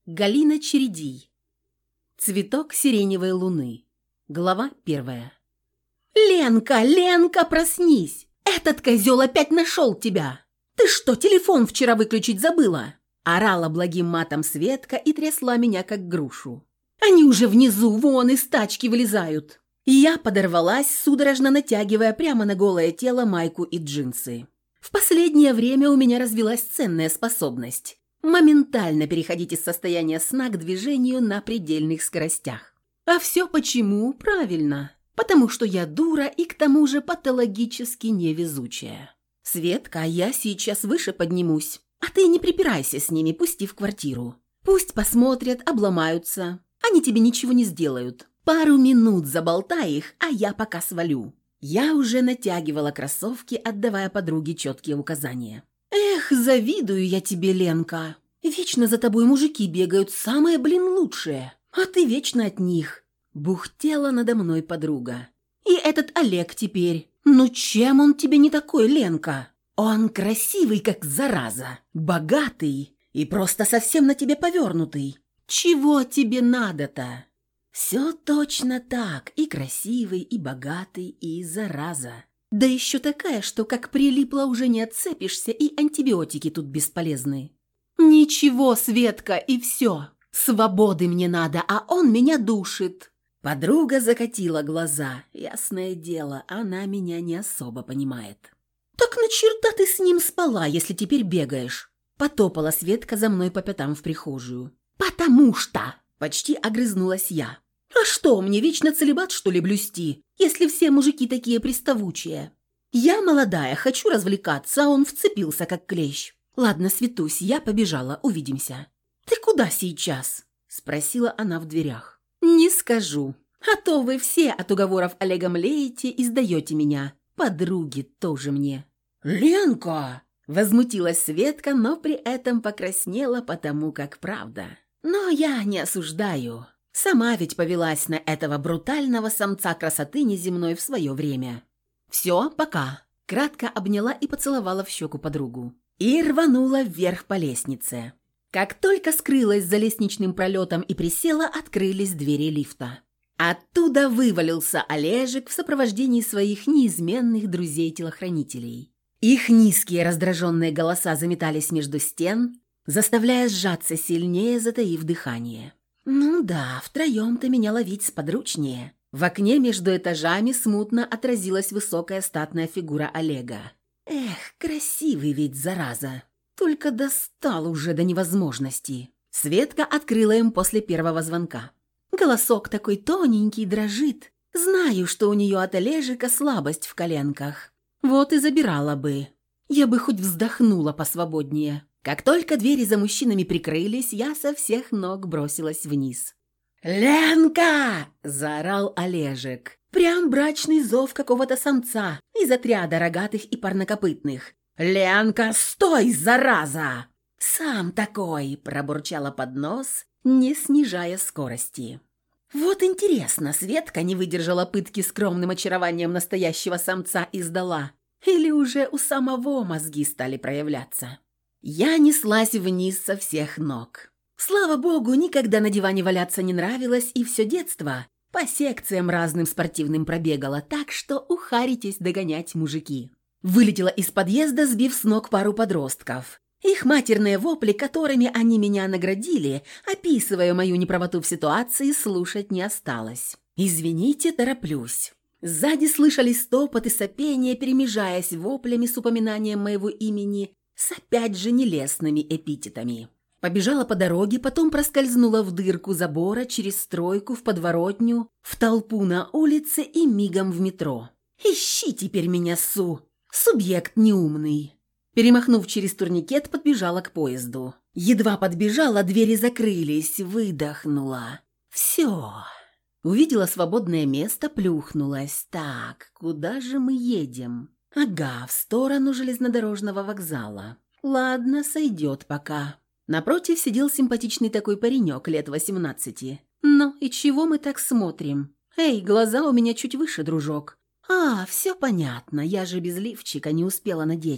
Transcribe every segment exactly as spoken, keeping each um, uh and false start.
Галина Чередий. Цветок сиреневой луны. Глава первая. «Ленка, Ленка, проснись! Этот козел опять нашел тебя! Ты что, телефон вчера выключить забыла?» Орала благим матом Светка и трясла меня, как грушу. «Они уже внизу, вон, из тачки вылезают!» Я подорвалась, судорожно натягивая прямо на голое тело майку и джинсы. В последнее время у меня развилась ценная способность моментально переходить из состояния сна к движению на предельных скоростях. А все почему? Правильно. Потому что я дура и к тому же патологически невезучая. Светка, я сейчас выше поднимусь, а ты не припирайся с ними, пусти в квартиру. Пусть посмотрят, обломаются. Они тебе ничего не сделают. Пару минут заболтай их, а я пока свалю. Я уже натягивала кроссовки, отдавая подруге четкие указания. «Эх, завидую я тебе, Ленка. Вечно за тобой мужики бегают, самое, блин, лучшее. А ты вечно от них». Бухтела надо мной подруга. «И этот Олег теперь. Ну чем он тебе не такой, Ленка? Он красивый, как зараза, богатый и просто совсем на тебе повернутый. Чего тебе надо-то?» «Все точно так, и красивый, и богатый, и зараза. Да еще такая, что как прилипла уже не отцепишься, и антибиотики тут бесполезны». «Ничего, Светка, и все. Свободы мне надо, а он меня душит». Подруга закатила глаза. Ясное дело, она меня не особо понимает. «Так на черта ты с ним спала, если теперь бегаешь?» Потопала Светка за мной по пятам в прихожую. «Потому что...» Почти огрызнулась я. «А что, мне вечно целибат, что ли, блюсти, если все мужики такие приставучие? Я молодая, хочу развлекаться, а он вцепился, как клещ. Ладно, Светусь, я побежала, увидимся». «Ты куда сейчас?» – спросила она в дверях. «Не скажу. А то вы все от уговоров Олега млеете и сдаете меня. Подруги тоже мне». «Ленка!» – возмутилась Светка, но при этом покраснела, потому как правда. «Но я не осуждаю. Сама ведь повелась на этого брутального самца красоты неземной в свое время. Все, пока». Кратко обняла и поцеловала в щеку подругу. И рванула вверх по лестнице. Как только скрылась за лестничным пролетом и присела, открылись двери лифта. Оттуда вывалился Олежек в сопровождении своих неизменных друзей-телохранителей. Их низкие раздраженные голоса заметались между стен, заставляя сжаться сильнее, затаив дыхание. «Ну да, втроем-то меня ловить сподручнее». В окне между этажами смутно отразилась высокая статная фигура Олега. «Эх, красивый ведь, зараза! Только достал уже до невозможности». Светка открыла им после первого звонка. Голосок такой тоненький, дрожит. Знаю, что у нее от Олежика слабость в коленках. Вот и забирала бы. Я бы хоть вздохнула посвободнее. Как только двери за мужчинами прикрылись, я со всех ног бросилась вниз. «Ленка!» – заорал Олежек. Прям брачный зов какого-то самца из отряда рогатых и парнокопытных. «Ленка, стой, зараза!» «Сам такой!» – пробурчала под нос, не снижая скорости. Вот интересно, Светка не выдержала пытки скромным очарованием настоящего самца и сдала. Или уже у самого мозги стали проявляться. Я неслась вниз со всех ног. Слава богу, никогда на диване валяться не нравилось, и все детство по секциям разным спортивным пробегала, так что ухаритесь догонять, мужики. Вылетела из подъезда, сбив с ног пару подростков. Их матерные вопли, которыми они меня наградили, описывая мою неправоту в ситуации, слушать не осталось. «Извините, тороплюсь». Сзади слышались топот и сопение, перемежаясь воплями с упоминанием моего имени с опять же нелестными эпитетами. Побежала по дороге, потом проскользнула в дырку забора через стройку в подворотню, в толпу на улице и мигом в метро. «Ищи теперь меня, Су! Субъект неумный!» Перемахнув через турникет, подбежала к поезду. Едва подбежала, двери закрылись, выдохнула. «Все!» Увидела свободное место, плюхнулась. «Так, куда же мы едем?» «Ага, в сторону железнодорожного вокзала. Ладно, сойдет пока». Напротив сидел симпатичный такой паренек лет восемнадцати. «Ну и чего мы так смотрим? Эй, глаза у меня чуть выше, дружок». «А, все понятно, я же без лифчика не успела надеть».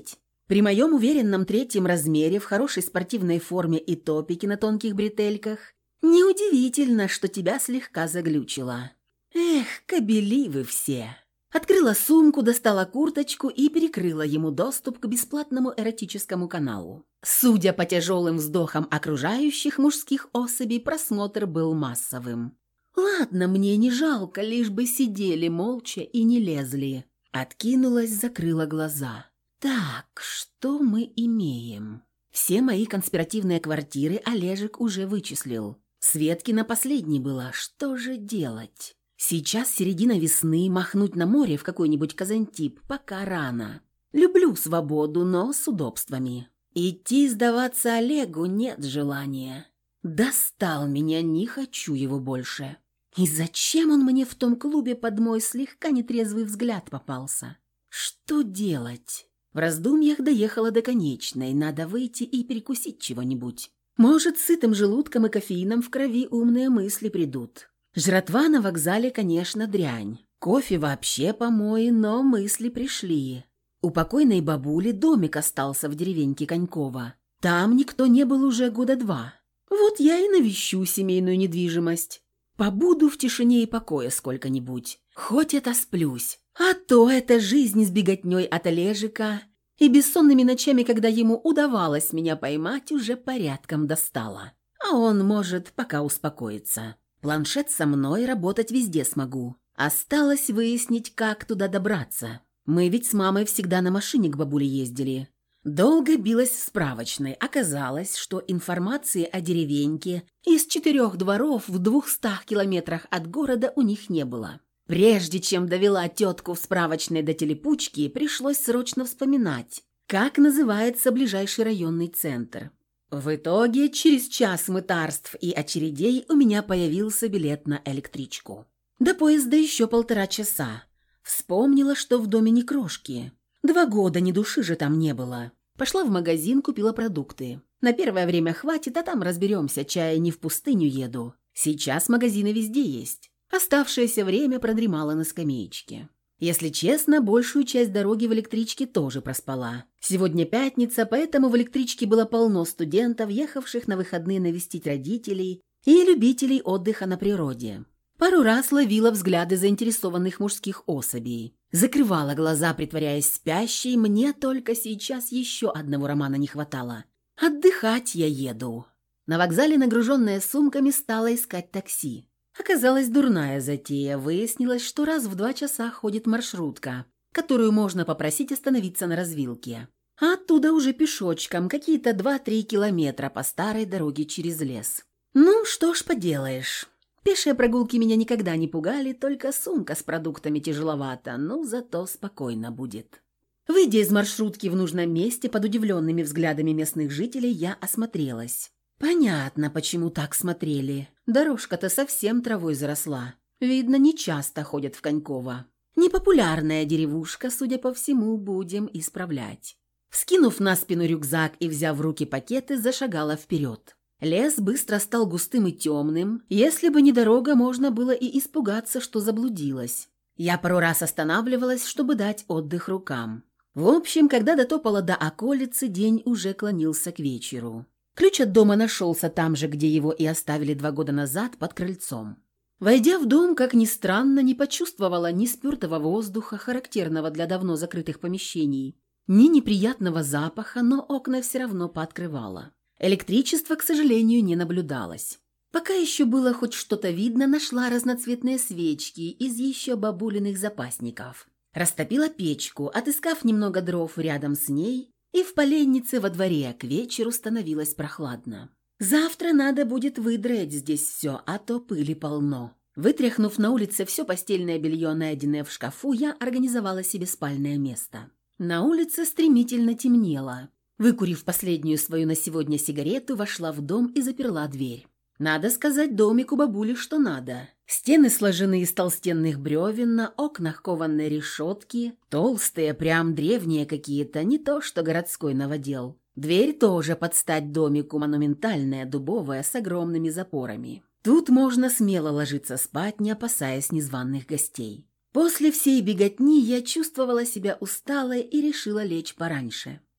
При моем уверенном третьем размере, в хорошей спортивной форме и топике на тонких бретельках, неудивительно, что тебя слегка заглючило. Эх, кобели вы все. Открыла сумку, достала курточку и перекрыла ему доступ к бесплатному эротическому каналу. Судя по тяжелым вздохам окружающих мужских особей, просмотр был массовым. Ладно, мне не жалко, лишь бы сидели молча и не лезли. Откинулась, закрыла глаза. Так, что мы имеем? Все мои конспиративные квартиры Олежек уже вычислил. Светкина последней была, что же делать? Сейчас середина весны, махнуть на море в какой-нибудь Казантип пока рано. Люблю свободу, но с удобствами. Идти сдаваться Олегу нет желания. Достал меня, не хочу его больше. И зачем он мне в том клубе под мой слегка нетрезвый взгляд попался? Что делать? В раздумьях доехала до конечной, надо выйти и перекусить чего-нибудь. Может, сытым желудком и кофеином в крови умные мысли придут. Жратва на вокзале, конечно, дрянь. Кофе вообще помои, но мысли пришли. У покойной бабули домик остался в деревеньке Конькова. Там никто не был уже года два. Вот я и навещу семейную недвижимость. Побуду в тишине и покое сколько-нибудь. Хоть отосплюсь. А то эта жизнь с беготней от Олежика и бессонными ночами, когда ему удавалось меня поймать, уже порядком достала. А он может пока успокоиться. Планшет со мной, работать везде смогу. Осталось выяснить, как туда добраться. Мы ведь с мамой всегда на машине к бабуле ездили. Долго билась в справочной. Оказалось, что информации о деревеньке из четырех дворов в двухстах километрах от города у них не было. Прежде чем довела тетку в справочной до телепучки, пришлось срочно вспоминать, как называется ближайший районный центр. В итоге, через час мытарств и очередей у меня появился билет на электричку. До поезда еще полтора часа. Вспомнила, что в доме не крошки. Два года ни души же там не было. Пошла в магазин, купила продукты. На первое время хватит, а там разберемся, чая не в пустыню еду. Сейчас магазины везде есть. Оставшееся время продремала на скамеечке. Если честно, большую часть дороги в электричке тоже проспала. Сегодня пятница, поэтому в электричке было полно студентов, ехавших на выходные навестить родителей и любителей отдыха на природе. Пару раз ловила взгляды заинтересованных мужских особей. Закрывала глаза, притворяясь спящей, мне только сейчас еще одного романа не хватало. Отдыхать я еду. На вокзале, нагруженная сумками, стала искать такси. Оказалась дурная затея. Выяснилось, что раз в два часа ходит маршрутка, которую можно попросить остановиться на развилке. А оттуда уже пешочком, какие-то два-три километра по старой дороге через лес. Ну, что ж поделаешь. Пешие прогулки меня никогда не пугали, только сумка с продуктами тяжеловата, но зато спокойно будет. Выйдя из маршрутки в нужном месте, под удивленными взглядами местных жителей, я осмотрелась. Понятно, почему так смотрели. Дорожка-то совсем травой заросла. Видно, не часто ходят в Коньково. Непопулярная деревушка, судя по всему, будем исправлять. Вскинув на спину рюкзак и взяв в руки пакеты, зашагала вперед. Лес быстро стал густым и темным. Если бы не дорога, можно было и испугаться, что заблудилась. Я пару раз останавливалась, чтобы дать отдых рукам. В общем, когда дотопала до околицы, день уже клонился к вечеру. Ключ от дома нашелся там же, где его и оставили два года назад, под крыльцом. Войдя в дом, как ни странно, не почувствовала ни спертого воздуха, характерного для давно закрытых помещений, ни неприятного запаха, но окна все равно пооткрывала. Электричества, к сожалению, не наблюдалось. Пока еще было хоть что-то видно, нашла разноцветные свечки из еще бабулиных запасников. Растопила печку, отыскав немного дров рядом с ней, и в поленнице во дворе к вечеру становилось прохладно. Завтра надо будет выдрать здесь все, а то пыли полно. Вытряхнув на улице все постельное белье, найденное в шкафу, я организовала себе спальное место. На улице стремительно темнело. Выкурив последнюю свою на сегодня сигарету, вошла в дом и заперла дверь. Надо сказать домику бабули, что надо. Стены сложены из толстенных бревен, на окнах кованные решетки, толстые, прям древние какие-то, не то что городской новодел. Дверь тоже под стать домику, монументальная, дубовая, с огромными запорами. Тут можно смело ложиться спать, не опасаясь незваных гостей. После всей беготни я чувствовала себя усталой и решила лечь пораньше.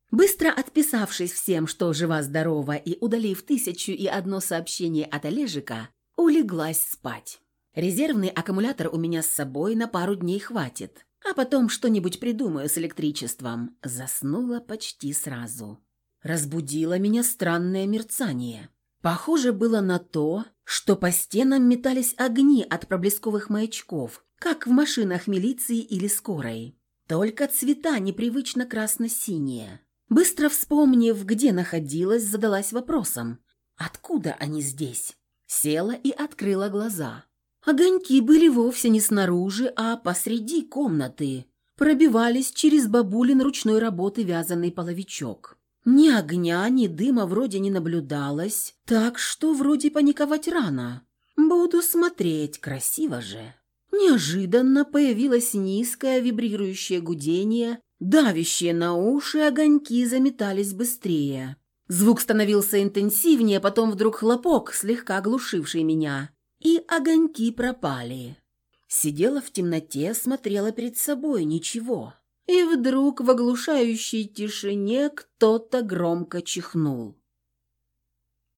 Быстро отписавшись всем, что жива-здорова, и удалив тысячу и одно сообщение от Олежика, улеглась спать. Резервный аккумулятор у меня с собой на пару дней хватит, а потом что-нибудь придумаю с электричеством. Заснула почти сразу. Разбудило меня странное мерцание. Похоже было на то, что по стенам метались огни от проблесковых маячков, как в машинах милиции или скорой. Только цвета непривычно красно-синие. Быстро вспомнив, где находилась, задалась вопросом: откуда они здесь? Села и открыла глаза. Огоньки были вовсе не снаружи, а посреди комнаты. Пробивались через бабулин ручной работы вязаный половичок. Ни огня, ни дыма вроде не наблюдалось, так что вроде паниковать рано. Буду смотреть, красиво же. Неожиданно появилось низкое вибрирующее гудение, давящее на уши, огоньки заметались быстрее. Звук становился интенсивнее, потом вдруг хлопок, слегка оглушивший меня, и огоньки пропали. Сидела в темноте, смотрела перед собой, ничего. И вдруг в оглушающей тишине кто-то громко чихнул.